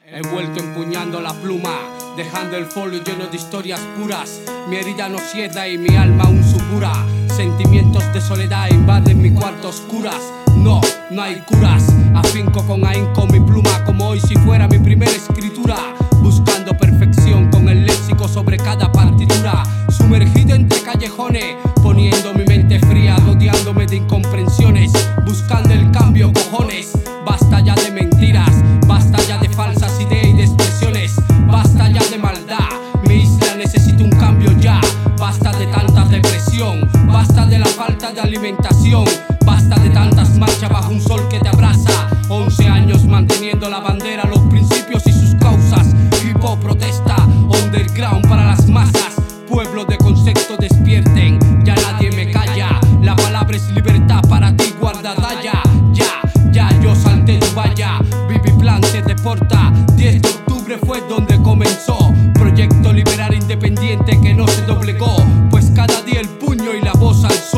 He vuelto empuñando la pluma, dejando el folio lleno de historias puras. Mi herida no cierra y mi alma aún supura. Sentimientos de soledad invaden mi cuarto oscuras. No hay curas. Afinco con ahínco mi pluma como hoy si fuera mi primera escritura. Buscando perfección con el léxico sobre cada partitura. Sumergido entre callejones, poniendo mi mente fría, rodeándome de incomprensiones. Buscando el cambio, cojones. Basta ya de mentiras, basta ya de falsas ideas y de expresiones. Basta ya de maldad, mi isla necesita un cambio ya. Basta de tanta depresión, basta de la falta de alimentación. Basta de tantas marchas bajo un sol que te abraza. 11 años manteniendo la bandera, los principios y sus causas. Hip hop protesta, underground para las masas. Pueblos de concepto despierten, ya nadie me calla. La palabra es libertad para ti, guardadalla. Ya, yo salté tu valla. Vivi Plan se deporta. 10 de octubre fue donde comenzó. Proyecto liberal independiente que no se doblegó, pues cada día el puño y la voz alzó.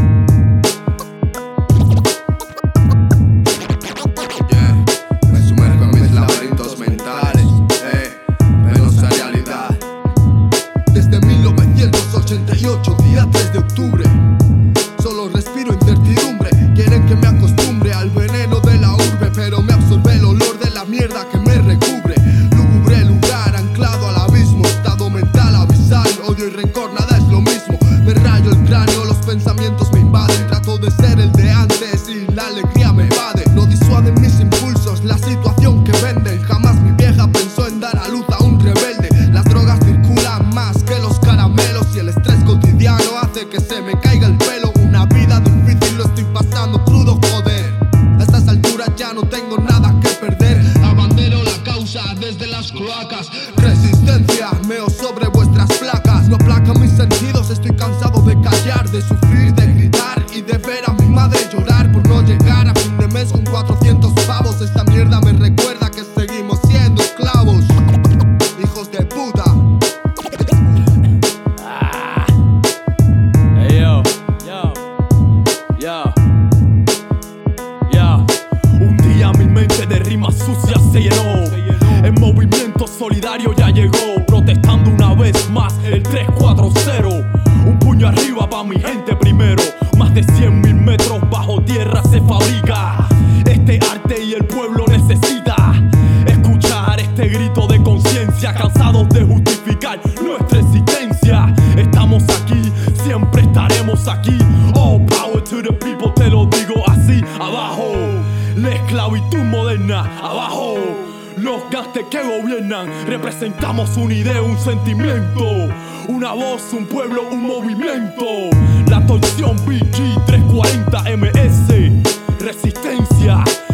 Me sumerjo en mis laberintos mentales, menos la realidad. Desde 1988, día 3 de octubre, solo respiro incertidumbre. Quieren que me acostumbre al veneno de la urbe, pero me absorbe el olor de la mierda que me recubre. Lúgubre lugar anclado al abismo, estado mental abisal, odio y rencor, nada es lo mismo. Me rayo el cráneo, los pensamientos me invaden. Trato de ser el de antes y la alegría me evade. No disuaden mis impulsos, la situación que venden. Jamás mi vieja pensó en dar a luz a un rebelde. Las drogas circulan más que los caramelos y el estrés cotidiano hace que se me caiga el pelo. Una vida difícil lo estoy pasando crudo, joder. A estas alturas ya no tengo nada que perder. Abandero la causa desde las cloacas. Resistencia, meo sobre vuestras placas. No aplacan mis sentidos, estoy cansado de callar, de sufrir, de gritar y de ver a mi madre llorar por no llegar a fin de mes con 400 pavos. Esta mierda me recuerda que seguimos siendo esclavos, hijos de puta. Un día mi mente de rimas sucias se llenó. El movimiento solidario ya llegó, protestando una vez más el 340. Un puño arriba pa' mi gente primero. Más de 100.000 metros bajo tierra se fabrica este arte y el pueblo necesita escuchar este grito de conciencia. Cansados de justificar nuestra existencia, estamos aquí, siempre estaremos aquí. Oh, power to the people, te lo digo así. Abajo la esclavitud moderna, abajo los gastes que gobiernan. Representamos una idea, un sentimiento, una voz, un pueblo, un movimiento. La torsión BG 340 MS, resistencia.